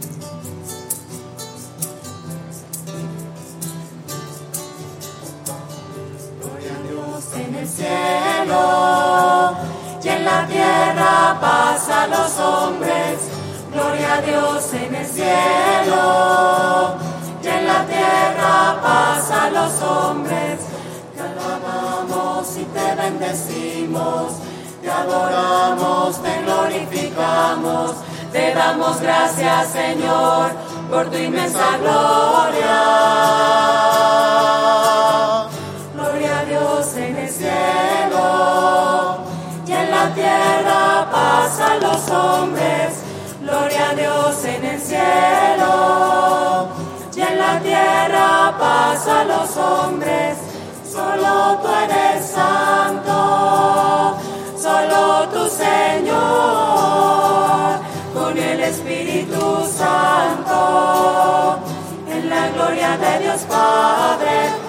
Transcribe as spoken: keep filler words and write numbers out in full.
Gloria a Dios en el cielo y en la tierra paz a los hombres. Gloria a Dios en el cielo y en la tierra paz a los hombres. Te alabamos y te bendecimos, te adoramos, te glorificamos, te damos gracias, Señor, por tu inmensa gloria. Gloria a Dios en el cielo y en la tierra paz a los hombres. Gloria a Dios en el cielo y en la tierra paz a los hombres. Solo tú eres santo, solo tú, Señor, con el Espíritu Santo, en la gloria de Dios Padre.